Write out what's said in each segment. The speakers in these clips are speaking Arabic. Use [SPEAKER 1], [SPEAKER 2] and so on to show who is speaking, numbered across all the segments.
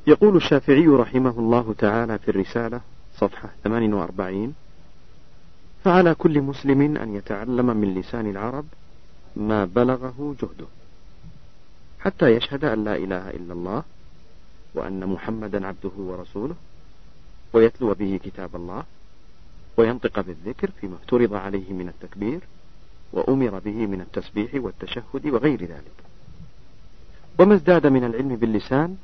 [SPEAKER 1] يقول الشافعي رحمه الله تعالى في الرسالة صفحة 48: فعلى كل مسلم أن يتعلم من لسان العرب ما بلغه جهده، حتى يشهد أن لا إله إلا الله وأن محمدا عبده ورسوله، ويتلو به كتاب الله، وينطق بالذكر فيما افترض عليه من التكبير وأمر به من التسبيح والتشهد وغير ذلك. وما ازداد من العلم باللسان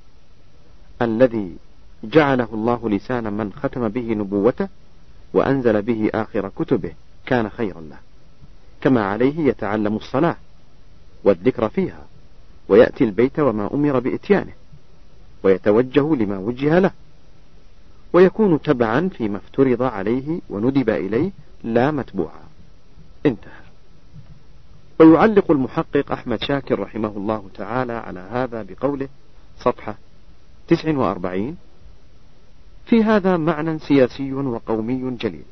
[SPEAKER 1] الذي جعله الله لسان من ختم به نبوته وأنزل به آخر كتبه كان خيرا له، كما عليه يتعلم الصلاة والذكر فيها، ويأتي البيت وما أمر بإتيانه، ويتوجه لما وجه له، ويكون تبعا فيما افترض عليه وندب إليه لا متبوعا. انتهى. ويعلق المحقق أحمد شاكر رحمه الله تعالى على هذا بقوله صفحة 49: في هذا معنى سياسي وقومي جليل،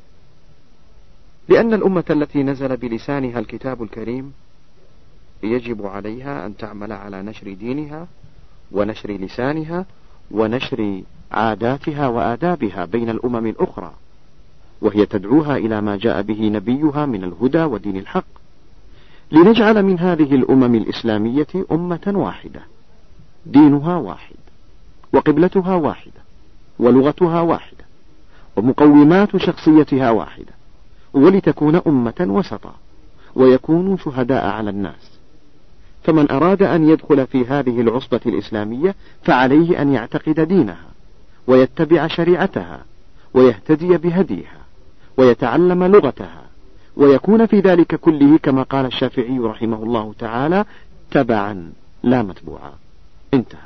[SPEAKER 1] لأن الأمة التي نزل بلسانها الكتاب الكريم يجب عليها أن تعمل على نشر دينها ونشر لسانها ونشر عاداتها وآدابها بين الأمم الأخرى، وهي تدعوها إلى ما جاء به نبيها من الهدى ودين الحق، لنجعل من هذه الأمم الإسلامية أمة واحدة، دينها واحد، وقبلتها واحدة، ولغتها واحدة، ومقومات شخصيتها واحدة، ولتكون أمة وسطا، ويكونوا شهداء على الناس. فمن أراد أن يدخل في هذه العصبة الإسلامية فعليه أن يعتقد دينها، ويتبع شريعتها، ويهتدي بهديها، ويتعلم لغتها، ويكون في ذلك كله كما قال الشافعي رحمه الله تعالى تبعا لا متبوعا. انتهى.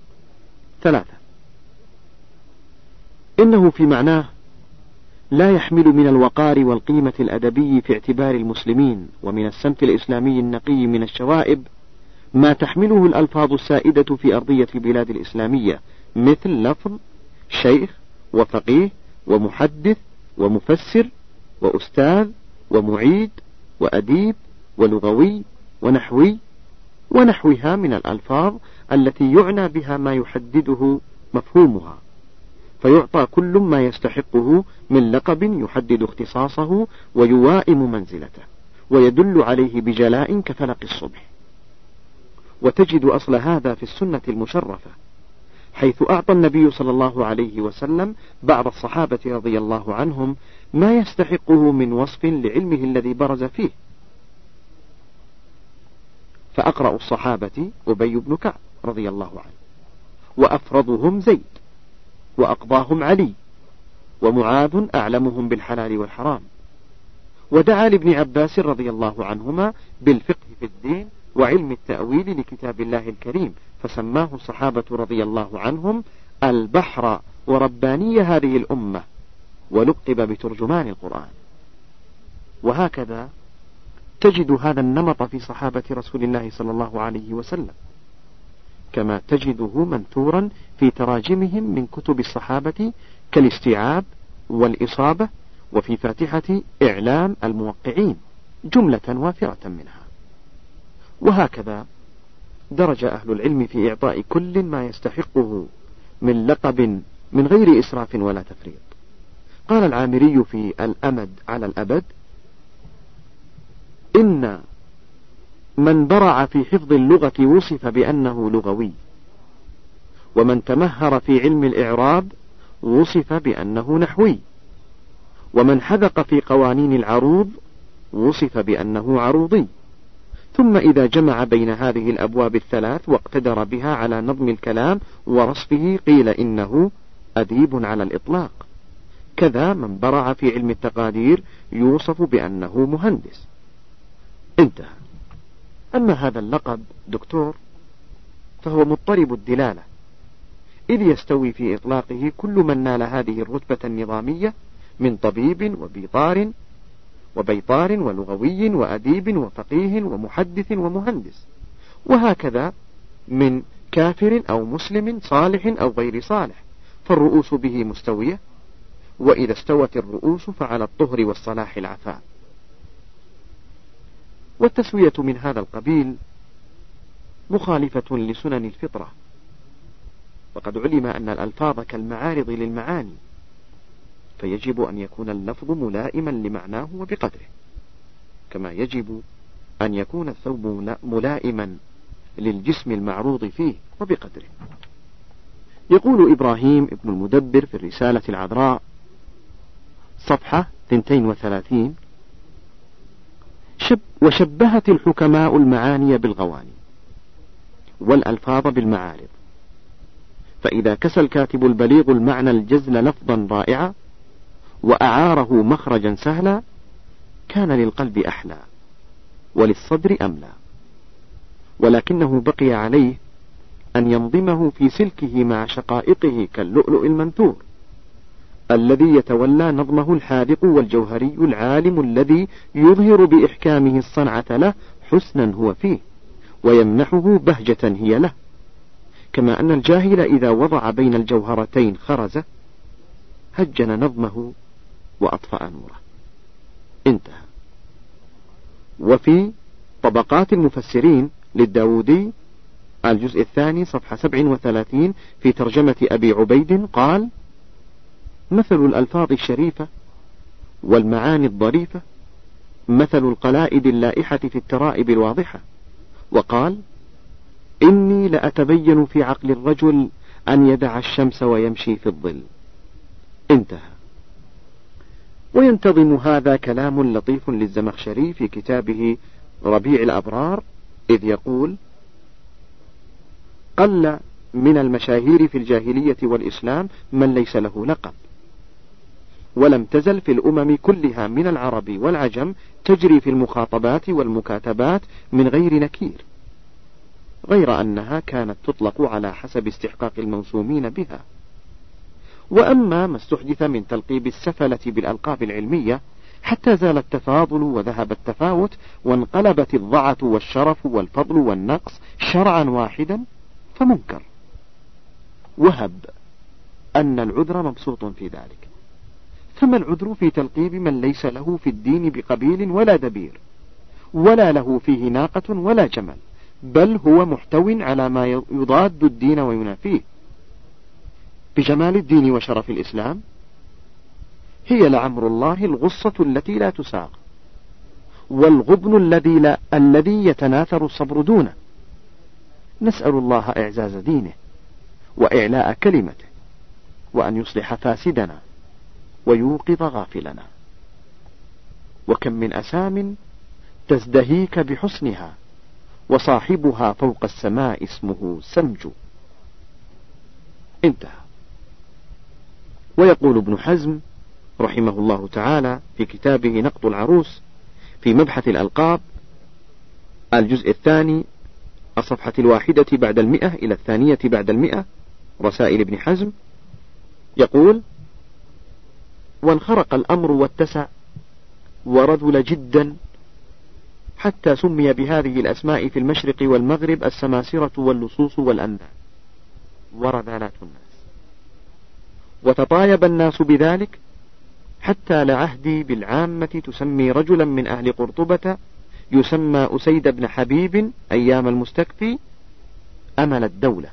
[SPEAKER 1] 3. إنه في معناه لا يحمل من الوقار والقيمة الأدبي في اعتبار المسلمين ومن السمت الإسلامي النقي من الشوائب ما تحمله الألفاظ السائدة في أرضية البلاد الإسلامية، مثل لفظ شيخ وفقيه ومحدث ومفسر وأستاذ ومعيد وأديب ولغوي ونحوي ونحوها من الألفاظ التي يعنى بها ما يحدده مفهومها، فيعطى كل ما يستحقه من لقب يحدد اختصاصه ويوائم منزلته ويدل عليه بجلاء كفلق الصبح. وتجد أصل هذا في السنة المشرفة، حيث أعطى النبي صلى الله عليه وسلم بعض الصحابة رضي الله عنهم ما يستحقه من وصف لعلمه الذي برز فيه. فأقرأ الصحابة أبي بن كعب رضي الله عنه، وأفرضهم زيد، وأقضاهم علي، ومعاذ أعلمهم بالحلال والحرام. ودعا لابن عباس رضي الله عنهما بالفقه في الدين وعلم التأويل لكتاب الله الكريم، فسماه الصحابة رضي الله عنهم البحر ورباني هذه الأمة، ولقب بترجمان القرآن. وهكذا تجد هذا النمط في صحابة رسول الله صلى الله عليه وسلم، كما تجده منثورا في تراجمهم من كتب الصحابة كالاستيعاب والإصابة، وفي فاتحة إعلام الموقعين جملة وافرة منها. وهكذا درج أهل العلم في إعطاء كل ما يستحقه من لقب من غير إسراف ولا تفريط. قال العامري في الأمد على الأبد: إن من برع في حفظ اللغة وصف بأنه لغوي، ومن تمهر في علم الإعراب وصف بأنه نحوي، ومن حذق في قوانين العروض وصف بأنه عروضي. ثم إذا جمع بين هذه الأبواب الثلاث واقتدر بها على نظم الكلام ورصفه قيل إنه أديب على الإطلاق. كذا من برع في علم التقادير يوصف بأنه مهندس. انتهى. أما هذا اللقب دكتور فهو مضطرب الدلالة، إذ يستوي في إطلاقه كل من نال هذه الرتبة النظامية من طبيب وبيطار ولغوي وأديب وفقيه ومحدث ومهندس، وهكذا من كافر أو مسلم صالح أو غير صالح، فالرؤوس به مستوية، وإذا استوت الرؤوس فعلى الطهر والصلاح العفاء. والتسوية من هذا القبيل مخالفة لسنن الفطرة، وقد علم أن الألفاظ كالمعارض للمعاني، فيجب أن يكون اللفظ ملائما لمعناه وبقدره، كما يجب أن يكون الثوب ملائما للجسم المعروض فيه وبقدره. يقول إبراهيم ابن المدبر في الرسالة العذراء صفحة 32: وشبهت الحكماء المعاني بالغواني والألفاظ بالمعارض، فإذا كسى الكاتب البليغ المعنى الجزل لفظا رائعا وأعاره مخرجا سهلا كان للقلب أحلى وللصدر أملى، ولكنه بقي عليه أن ينظمه في سلكه مع شقائقه كاللؤلؤ المنثور الذي يتولى نظمه الحاذق والجوهري العالم الذي يظهر بإحكامه الصنعة له حسنا هو فيه ويمنحه بهجة هي له، كما أن الجاهل إذا وضع بين الجوهرتين خرزة هجن نظمه وأطفأ نوره. انتهى. وفي طبقات المفسرين للداودي الجزء الثاني صفحة 37 في ترجمة أبي عبيد قال: مثل الألفاظ الشريفة والمعاني الظريفة مثل القلائد اللائحة في الترائب الواضحة. وقال: إني لأتبين في عقل الرجل أن يدع الشمس ويمشي في الظل. انتهى. وينتظم هذا كلام لطيف للزمخشري في كتابه ربيع الأبرار، إذ يقول: قل من المشاهير في الجاهلية والإسلام من ليس له لقب، ولم تزل في الأمم كلها من العرب والعجم تجري في المخاطبات والمكاتبات من غير نكير، غير أنها كانت تطلق على حسب استحقاق الموسومين بها. وأما ما استحدث من تلقيب السفلة بالألقاب العلمية حتى زال التفاضل وذهب التفاوت وانقلبت الضعة والشرف والفضل والنقص شرعا واحدا فمنكر، وهب أن العذر مبسوط في ذلك. فما العذر في تلقيب من ليس له في الدين بقبيل ولا دبير، ولا له فيه ناقة ولا جمل، بل هو محتو على ما يضاد الدين وينافيه بجمال الدين وشرف الإسلام؟ هي لعمر الله الغصة التي لا تساق، والغبن الذي يتناثر الصبر دونه. نسأل الله إعزاز دينه وإعلاء كلمته، وأن يصلح فاسدنا ويوقظ غافلنا. وكم من أسام تزدهيك بحسنها وصاحبها فوق السماء اسمه سمج. انتهى. ويقول ابن حزم رحمه الله تعالى في كتابه نقط العروس في مبحث الألقاب الجزء الثاني الصفحة 1 بعد 100 إلى 2 بعد 100 رسائل ابن حزم، يقول: وانخرق الأمر واتسع ورذل جدا حتى سمي بهذه الأسماء في المشرق والمغرب السماسرة واللصوص والأنداد ورذالات الناس، وتطايب الناس بذلك حتى لعهدي بالعامة تسمي رجلا من أهل قرطبة يسمى أسيد بن حبيب أيام المستكفي أمل الدولة،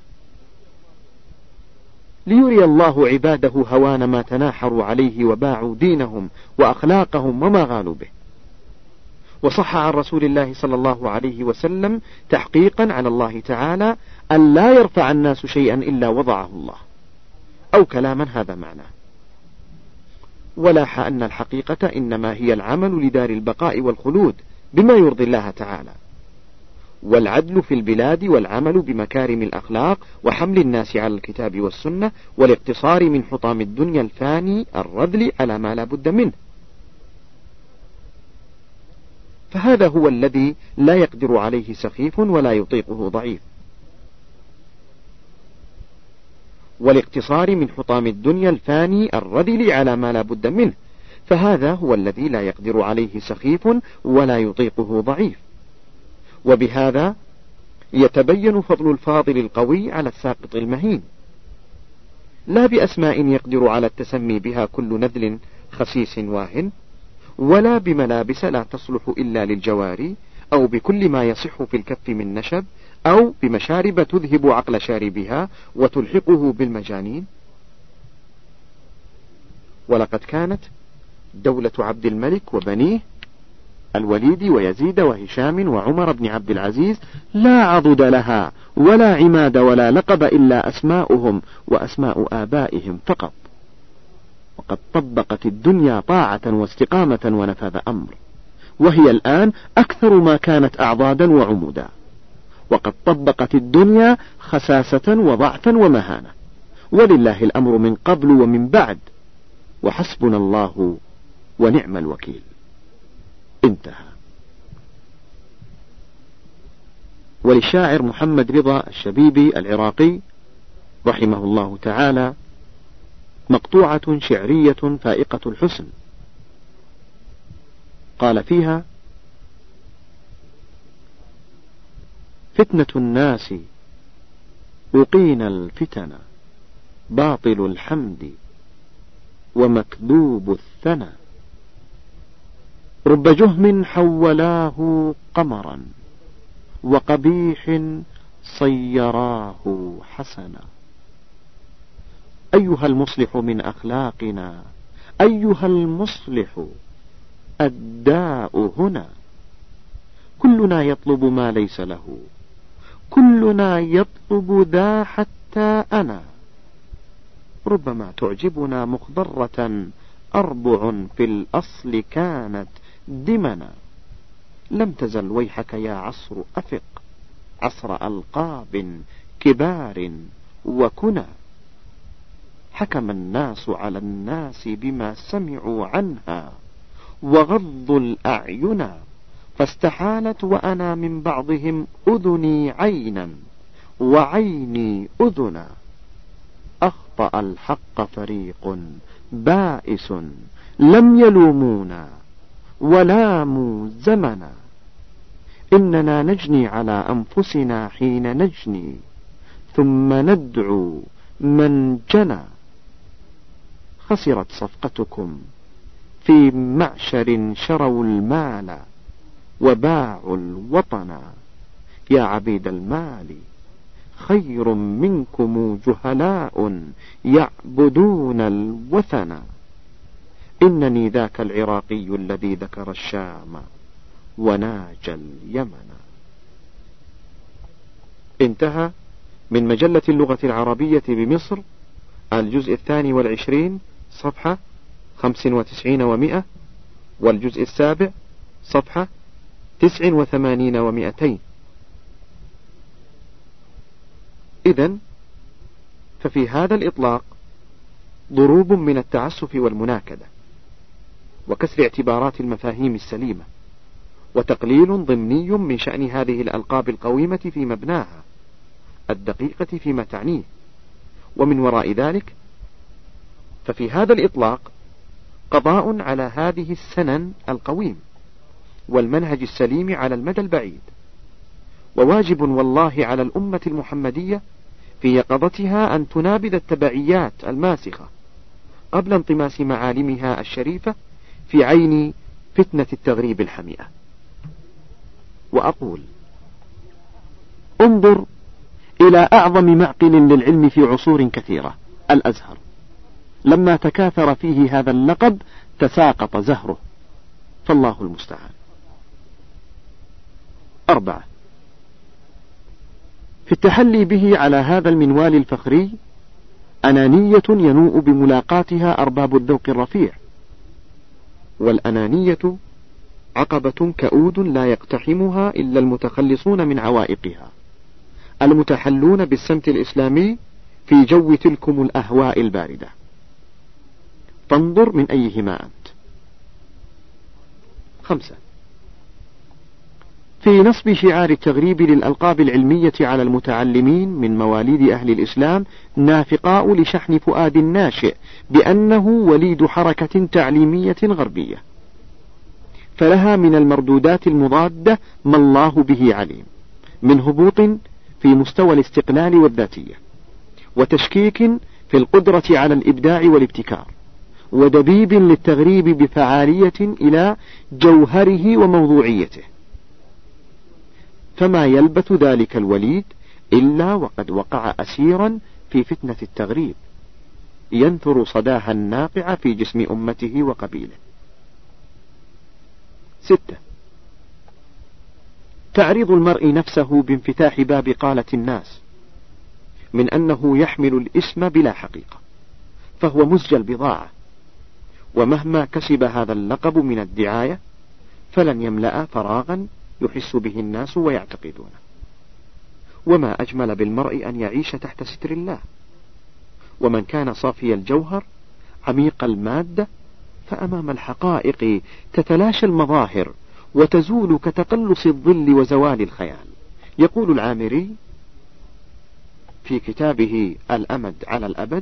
[SPEAKER 1] ليري الله عباده هوان ما تناحروا عليه وباعوا دينهم وأخلاقهم وما غالوا به. وصح عن رسول الله صلى الله عليه وسلم تحقيقا على الله تعالى أن لا يرفع الناس شيئا إلا وضعه الله، أو كلاما هذا معناه. ولاح أن الحقيقة إنما هي العمل لدار البقاء والخلود بما يرضي الله تعالى، والعدل في البلاد والعمل بمكارم الأخلاق وحمل الناس على الكتاب والسنة والاقتصار من حطام الدنيا الفاني الرذل على ما لا بد منه. فهذا هو الذي لا يقدر عليه سخيف ولا يطيقه ضعيف، والاقتصار من حطام الدنيا الفاني الرذل على ما لا بد منه، فهذا هو الذي لا يقدر عليه سخيف ولا يطيقه ضعيف. وبهذا يتبين فضل الفاضل القوي على الساقط المهين، لا بأسماء يقدر على التسمي بها كل نذل خسيس واهن، ولا بملابس لا تصلح إلا للجواري، أو بكل ما يصح في الكف من نشب، أو بمشارب تذهب عقل شاربها وتلحقه بالمجانين. ولقد كانت دولة عبد الملك وبنيه الوليد ويزيد وهشام وعمر بن عبد العزيز لا عضد لها ولا عماد ولا لقب إلا أسماؤهم وأسماء آبائهم فقط، وقد طبقت الدنيا طاعة واستقامة ونفذ أمر، وهي الآن أكثر ما كانت أعضادا وعمودا، وقد طبقت الدنيا خساسة وضعفا ومهانة، ولله الأمر من قبل ومن بعد، وحسبنا الله ونعم الوكيل. انتهى. وللشاعر محمد رضا الشبيبي العراقي رحمه الله تعالى مقطوعة شعرية فائقة الحسن، قال فيها: فتنة الناس وقينا الفتن، باطل الحمد ومكذوب الثنى، رب جهم حولاه قمرا وقبيح صيراه حسنا، أيها المصلح من أخلاقنا، أيها المصلح الداء هنا، كلنا يطلب ما ليس له، كلنا يطلب ذا حتى أنا، ربما تعجبنا مخضرة أربع في الأصل كانت دمنا، لم تزل ويحك يا عصر أفق عصر ألقاب كبار وكنى، حكم الناس على الناس بما سمعوا عنها وغضوا الأعين، فاستحالت وأنا من بعضهم أذني عينا وعيني أذنا، أخطأ الحق فريق بائس لم يلومونا ولاموا زمنا، إننا نجني على أنفسنا حين نجني ثم ندعو من جنى، خسرت صفقتكم في معشر شروا المال وباعوا الوطن، يا عبيد المال خير منكم جهلاء يعبدون الوثن، إنني ذاك العراقي الذي ذكر الشام وناجى اليمن. انتهى من مجلة اللغة العربية بمصر، الجزء 22 صفحة 95 و100، والجزء 7 صفحة 89 و200. إذن ففي هذا الإطلاق ضروب من التعسف والمناكدة، وكسر اعتبارات المفاهيم السليمة، وتقليل ضمني من شأن هذه الألقاب القويمة في مبناها الدقيقة فيما تعنيه، ومن وراء ذلك ففي هذا الإطلاق قضاء على هذه السنن القويم والمنهج السليم على المدى البعيد، وواجب والله على الأمة المحمدية في يقظتها أن تنابذ التبعيات الماسخة قبل انطماس معالمها الشريفة في عين فتنة التغريب الحمئة. وأقول: انظر إلى أعظم معقل للعلم في عصور كثيرة، الأزهر، لما تكاثر فيه هذا اللقب تساقط زهره، فالله المستعان. 4. في التحلي به على هذا المنوال الفخري أنانية ينوء بملاقاتها أرباب الذوق الرفيع، والأنانية عقبة كؤود لا يقتحمها إلا المتخلصون من عوائقها، المتحلون بالسمت الإسلامي في جو تلكم الأهواء الباردة، فانظر من أيهما أنت. 5. في نصب شعار التغريب للألقاب العلمية على المتعلمين من مواليد أهل الإسلام نافقاء لشحن فؤاد الناشئ بأنه وليد حركة تعليمية غربية، فلها من المردودات المضادة ما الله به عليم، من هبوط في مستوى الاستقلال والذاتية، وتشكيك في القدرة على الإبداع والابتكار، ودبيب للتغريب بفعالية إلى جوهره وموضوعيته. فما يلبث ذلك الوليد إلا وقد وقع أسيرا في فتنة التغريب ينثر صداها الناقع في جسم أمته وقبيله. 6. تعريض المرء نفسه بانفتاح باب قالة الناس من أنه يحمل الاسم بلا حقيقة، فهو مزج البضاعة، ومهما كسب هذا اللقب من الدعاية فلن يملأ فراغا يحس به الناس ويعتقدونه. وما أجمل بالمرء أن يعيش تحت ستر الله، ومن كان صافي الجوهر عميق المادة فأمام الحقائق تتلاشى المظاهر وتزول كتقلص الظل وزوال الخيال. يقول العامري في كتابه الأمد على الأبد: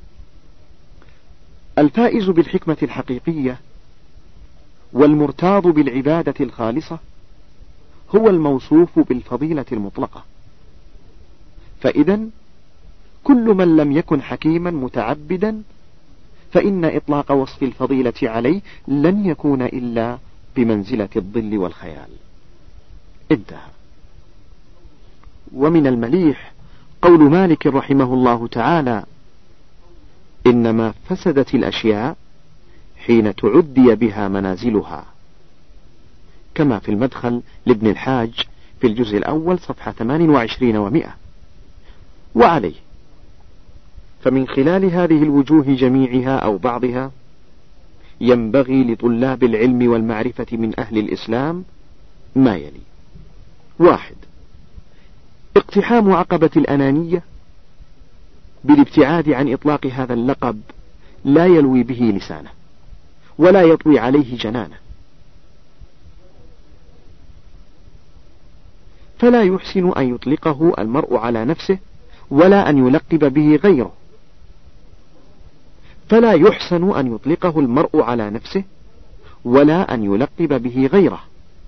[SPEAKER 1] الفائز بالحكمة الحقيقية والمرتاض بالعبادة الخالصة هو الموصوف بالفضيلة المطلقة. فإذا كل من لم يكن حكيما متعبدا فإن إطلاق وصف الفضيلة عليه لن يكون إلا بمنزلة الظل والخيال. انتهى. ومن المليح قول مالك رحمه الله تعالى: إنما فسدت الأشياء حين تعدي بها منازلها، كما في المدخل لابن الحاج في الجزء الأول صفحة 28 و100. وعليه فمن خلال هذه الوجوه جميعها أو بعضها ينبغي لطلاب العلم والمعرفة من أهل الإسلام ما يلي: 1. اقتحام عقبة الأنانية بالابتعاد عن إطلاق هذا اللقب لا يلوي به لسانه ولا يطوي عليه جنانه، فلا يحسن أن يطلقه المرء على نفسه ولا أن يلقب به غيره، فلا يحسن أن يطلقه المرء على نفسه ولا أن يلقب به غيره.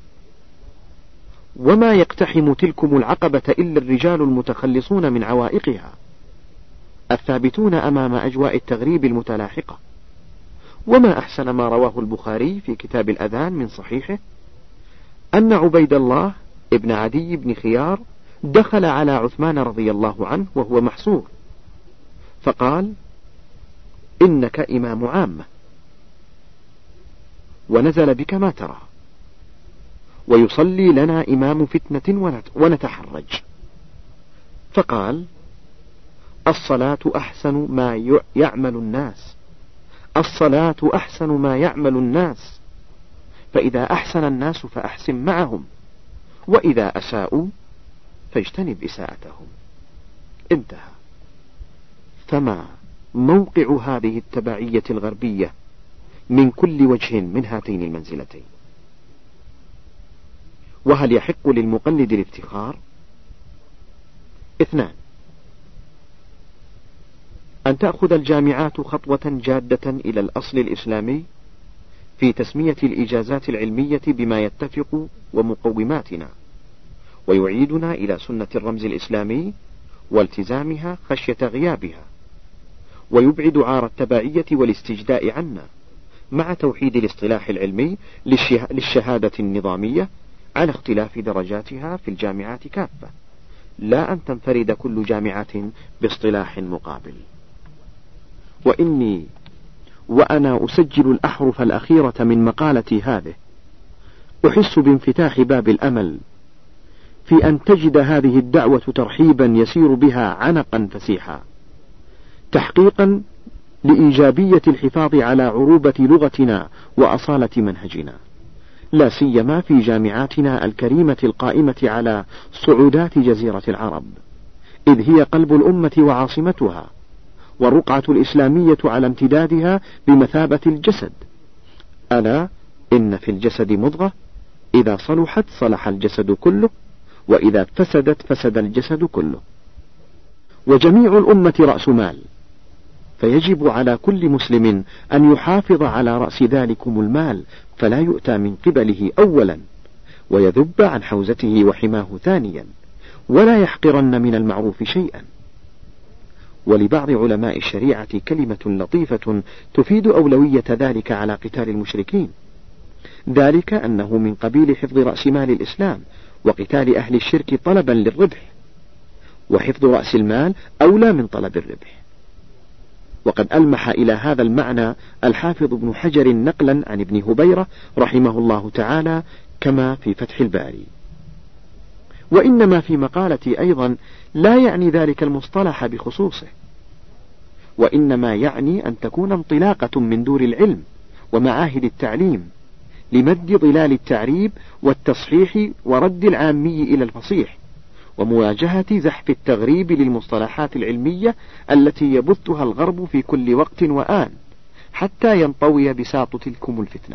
[SPEAKER 1] وما يقتحم تلكم العقبة إلا الرجال المتخلصون من عوائقها الثابتون أمام أجواء التغريب المتلاحقة. وما أحسن ما رواه البخاري في كتاب الأذان من صحيحه أن عبيد الله ابن عدي بن خيار دخل على عثمان رضي الله عنه وهو محصور، فقال: إنك إمام عامة، ونزل بك ما ترى، ويصلي لنا إمام فتنة ونتحرج. فقال: الصلاة أحسن ما يعمل الناس، الصلاة أحسن ما يعمل الناس، فإذا أحسن الناس فأحسن معهم، وإذا أساءوا فاجتنب إساءتهم. انتهى. فما موقع هذه التبعية الغربية من كل وجه من هاتين المنزلتين؟ وهل يحق للمقلد الافتخار؟ 2. أن تأخذ الجامعات خطوة جادة إلى الأصل الإسلامي في تسمية الإجازات العلمية بما يتفق ومقوماتنا، ويعيدنا إلى سنة الرمز الإسلامي والتزامها خشية غيابها، ويبعد عار التبعية والاستجداء عنا، مع توحيد الاصطلاح العلمي للشهادة النظامية على اختلاف درجاتها في الجامعات كافة، لا أن تنفرد كل جامعة باصطلاح مقابل. وأنا أسجل الأحرف الأخيرة من مقالتي هذه أحس بانفتاح باب الأمل في أن تجد هذه الدعوة ترحيبا يسير بها عنقا فسيحا، تحقيقا لإيجابية الحفاظ على عروبة لغتنا وأصالة منهجنا، لا سيما في جامعاتنا الكريمة القائمة على صعودات جزيرة العرب، إذ هي قلب الأمة وعاصمتها، والرقعة الإسلامية على امتدادها بمثابة الجسد. ألا إن في الجسد مضغة إذا صلحت صلح الجسد كله، وإذا فسدت فسد الجسد كله. وجميع الأمة رأس مال، فيجب على كل مسلم أن يحافظ على رأس ذلكم المال، فلا يؤتى من قبله أولا، ويذب عن حوزته وحماه ثانيا، ولا يحقرن من المعروف شيئا. ولبعض علماء الشريعة كلمة لطيفة تفيد أولوية ذلك على قتال المشركين، ذلك أنه من قبيل حفظ رأس مال الإسلام، وقتال أهل الشرك طلبا للربح، وحفظ رأس المال أولى من طلب الربح. وقد ألمح إلى هذا المعنى الحافظ ابن حجر نقلا عن ابن هبيرة رحمه الله تعالى كما في فتح الباري. وإنما في مقالتي أيضا لا يعني ذلك المصطلح بخصوصه، وإنما يعني أن تكون انطلاقة من دور العلم ومعاهد التعليم لمد ظلال التعريب والتصحيح ورد العامي إلى الفصيح، ومواجهة زحف التغريب للمصطلحات العلمية التي يبثها الغرب في كل وقت وآن حتى ينطوي بساط تلكم الفتنة.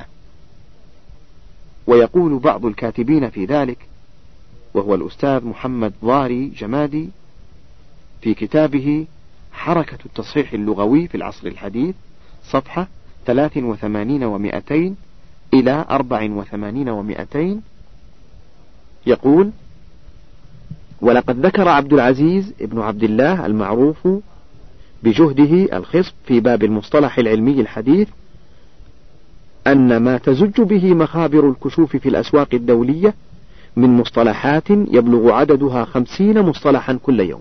[SPEAKER 1] ويقول بعض الكاتبين في ذلك، وهو الأستاذ محمد ضاري جمادي في كتابه حركة التصحيح اللغوي في العصر الحديث صفحة 83 و200 إلى 84 و200، يقول: ولقد ذكر عبد العزيز ابن عبد الله المعروف بجهده الخصب في باب المصطلح العلمي الحديث أن ما تزج به مخابر الكشوف في الأسواق الدولية من مصطلحات يبلغ عددها 50 مصطلحا كل يوم.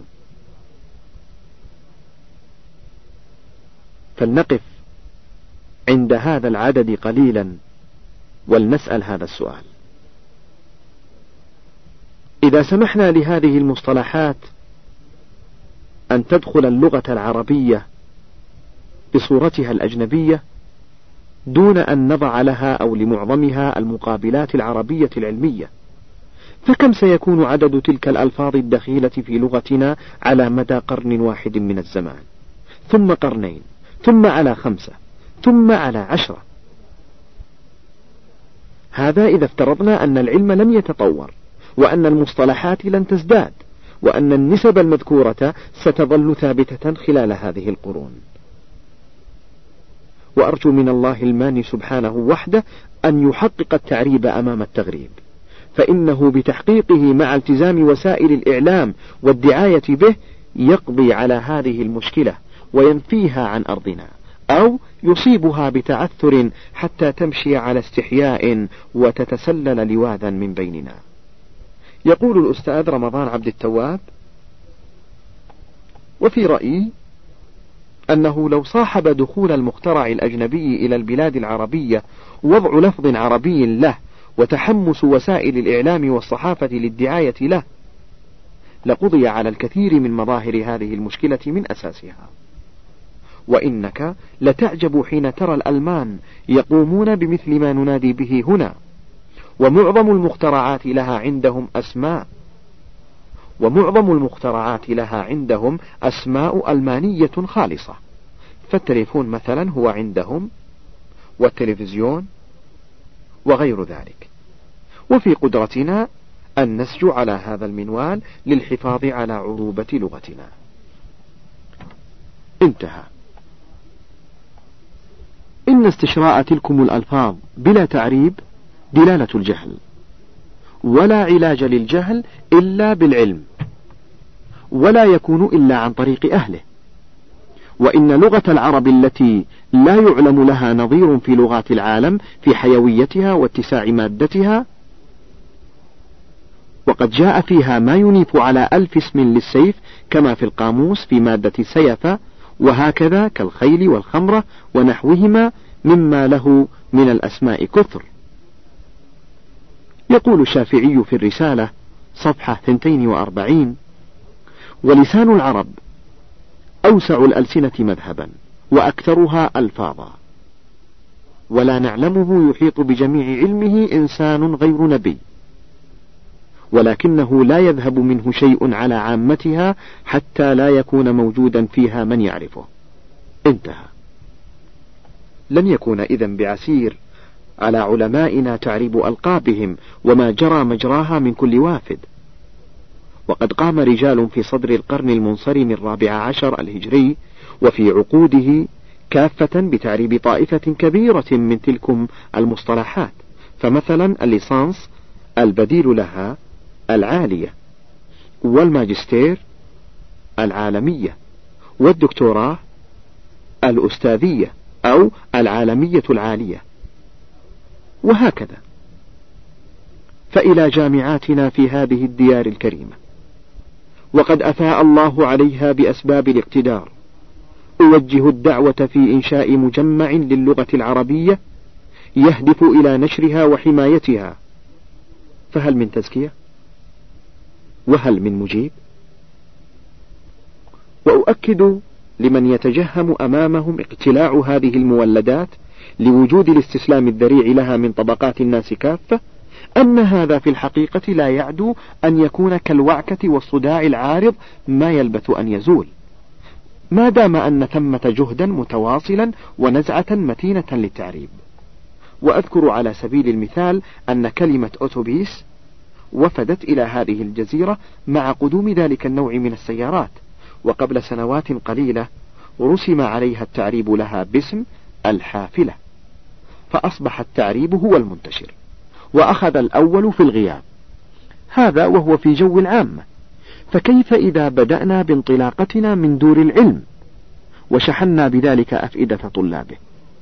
[SPEAKER 1] فلنقف عند هذا العدد قليلا ولنسأل هذا السؤال: إذا سمحنا لهذه المصطلحات أن تدخل اللغة العربية بصورتها الأجنبية دون أن نضع لها أو لمعظمها المقابلات العربية العلمية، فكم سيكون عدد تلك الألفاظ الدخيلة في لغتنا على مدى قرن واحد من الزمان، ثم قرنين، ثم على 5، ثم على 10؟ هذا إذا افترضنا أن العلم لم يتطور، وأن المصطلحات لن تزداد، وأن النسب المذكورة ستظل ثابتة خلال هذه القرون. وأرجو من الله الماني سبحانه وحده أن يحقق التعريب أمام التغريب، فإنه بتحقيقه مع التزام وسائل الإعلام والدعاية به يقضي على هذه المشكلة وينفيها عن أرضنا، أو يصيبها بتعثر حتى تمشي على استحياء وتتسلل لواذا من بيننا. يقول الأستاذ رمضان عبد التواب: وفي رأيي أنه لو صاحب دخول المخترع الأجنبي إلى البلاد العربية وضع لفظ عربي له وتحمس وسائل الإعلام والصحافة للدعاية له، لقضي على الكثير من مظاهر هذه المشكلة من أساسها. وإنك لتعجب حين ترى الألمان يقومون بمثل ما ننادي به هنا، ومعظم المخترعات لها عندهم أسماء ألمانية خالصة، فالتليفون مثلا هو عندهم، والتلفزيون وغير ذلك. وفي قدرتنا أن نسجو على هذا المنوال للحفاظ على عروبة لغتنا. انتهى. إن استشراء تلكم الألفاظ بلا تعريب دلالة الجهل، ولا علاج للجهل إلا بالعلم، ولا يكون إلا عن طريق أهله. وإن لغة العرب التي لا يعلم لها نظير في لغات العالم في حيويتها واتساع مادتها، وقد جاء فيها ما ينيف على 1000 اسم للسيف كما في القاموس في مادة سيف، وهكذا كالخيل والخمرة ونحوهما مما له من الأسماء كثر. يقول الشافعي في الرسالة صفحة 42: ولسان العرب أوسع الألسنة مذهبا وأكثرها ألفاظا، ولا نعلمه يحيط بجميع علمه إنسان غير نبي، ولكنه لا يذهب منه شيء على عامتها حتى لا يكون موجودا فيها من يعرفه. انتهى. لن يكون إذن بعسير على علمائنا تعريب ألقابهم وما جرى مجراها من كل وافد. وقد قام رجال في صدر القرن المنصرم 14 الهجري وفي عقوده كافة بتعريب طائفة كبيرة من تلكم المصطلحات، فمثلا الليسانس البديل لها العالية، والماجستير العالمية، والدكتوراه الأستاذية أو العالمية العالية، وهكذا. فإلى جامعاتنا في هذه الديار الكريمة، وقد أفاء الله عليها بأسباب الاقتدار، أوجه الدعوة في إنشاء مجمع للغة العربية يهدف إلى نشرها وحمايتها، فهل من تزكية؟ وهل من مجيب؟ وأؤكد لمن يتجهم أمامهم اقتلاع هذه المولدات لوجود الاستسلام الذريع لها من طبقات الناس كافة، أن هذا في الحقيقة لا يعدو أن يكون كالوعكة والصداع العارض ما يلبث أن يزول، ما دام أن ثمة جهدا متواصلا ونزعة متينة للتعريب. وأذكر على سبيل المثال أن كلمة أوتوبيس وفدت إلى هذه الجزيرة مع قدوم ذلك النوع من السيارات، وقبل سنوات قليلة رسم عليها التعريب لها باسم الحافلة، فأصبح التعريب هو المنتشر، وأخذ الأول في الغياب، هذا وهو في جو العامة. فكيف إذا بدأنا بانطلاقتنا من دور العلم وشحنا بذلك أفئدة طلابه؟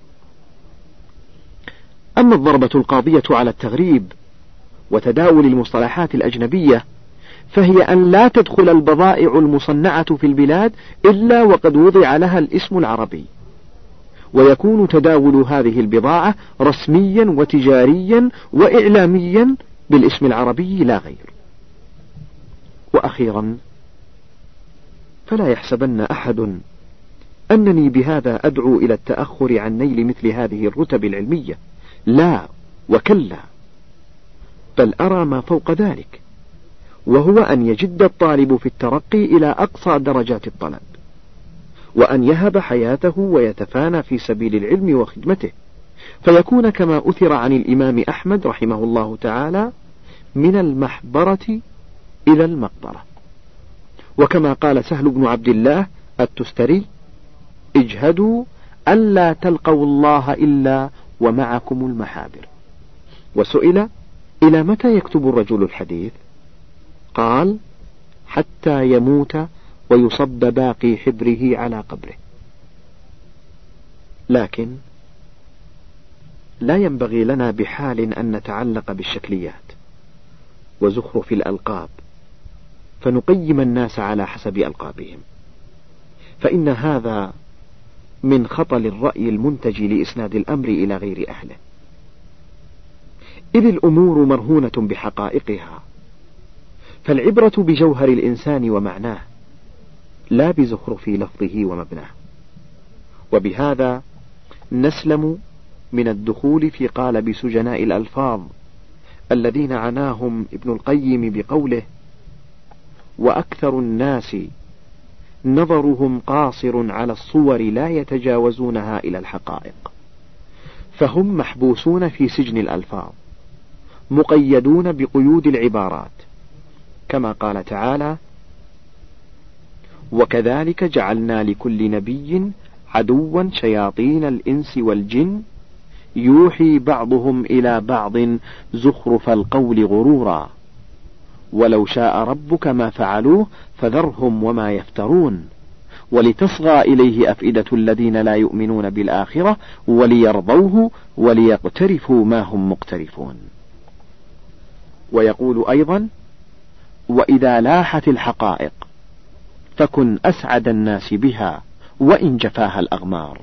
[SPEAKER 1] أما الضربة القاضية على التغريب وتداول المصطلحات الأجنبية، فهي أن لا تدخل البضائع المصنعة في البلاد إلا وقد وضع لها الاسم العربي، ويكون تداول هذه البضاعة رسميا وتجاريا وإعلاميا بالاسم العربي لا غير. وأخيرا، فلا يحسبن أحد أنني بهذا أدعو إلى التأخر عن نيل مثل هذه الرتب العلمية، لا وكلا، بل أرى ما فوق ذلك، وهو أن يجد الطالب في الترقي إلى أقصى درجات الطلب، وأن يهب حياته ويتفانى في سبيل العلم وخدمته، فيكون كما أثر عن الإمام أحمد رحمه الله تعالى: من المحبرة إلى المقبرة. وكما قال سهل بن عبد الله التستري: اجهدوا ألا تلقوا الله إلا ومعكم المحابر. وسئل: إلى متى يكتب الرجل الحديث؟ قال: حتى يموت ويصب باقي حبره على قبره. لكن لا ينبغي لنا بحال أن نتعلق بالشكليات وزخرف الألقاب فنقيم الناس على حسب ألقابهم، فإن هذا من خطل الرأي المنتج لإسناد الأمر إلى غير أهله، إذ الأمور مرهونة بحقائقها، فالعبرة بجوهر الإنسان ومعناه لا بزخرف لفظه ومبناه. وبهذا نسلم من الدخول في قالب سجناء الألفاظ الذين عناهم ابن القيم بقوله: وأكثر الناس نظرهم قاصر على الصور لا يتجاوزونها إلى الحقائق، فهم محبوسون في سجن الألفاظ مقيدون بقيود العبارات، كما قال تعالى: وكذلك جعلنا لكل نبي عدوا شياطين الإنس والجن يوحي بعضهم إلى بعض زخرف القول غرورا ولو شاء ربك ما فعلوه فذرهم وما يفترون ولتصغى إليه أفئدة الذين لا يؤمنون بالآخرة وليرضوه وليقترفوا ما هم مقترفون. ويقول أيضا: وإذا لاحت الحقائق فكن أسعد الناس بها وإن جفاها الأغمار.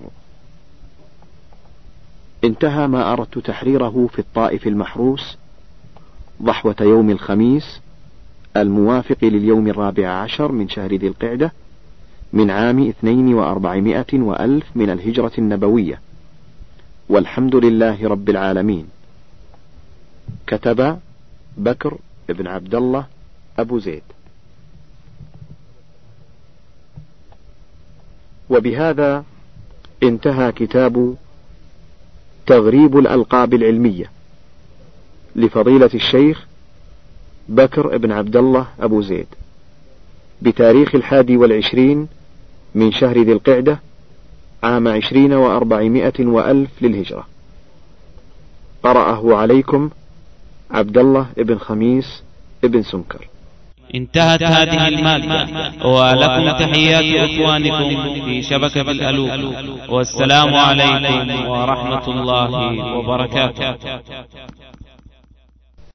[SPEAKER 1] انتهى ما أردت تحريره في الطائف المحروس ضحوة يوم الخميس الموافق لليوم 14 من شهر ذي القعدة من عام 4200 من الهجرة النبوية، والحمد لله رب العالمين. كتب بكر بن عبد الله أبو زيد. وبهذا انتهى كتاب تغريب الألقاب العلمية لفضيلة الشيخ بكر بن عبد الله أبو زيد بتاريخ 21 من شهر ذي القعدة عام 20 و400 للهجرة. قرأه عليكم عبد الله بن خميس بن سنكر.
[SPEAKER 2] انتهت هذه المادة، ولكم تحيات إخوانكم في شبكة الألوف، والسلام عليكم ورحمة الله وبركاته.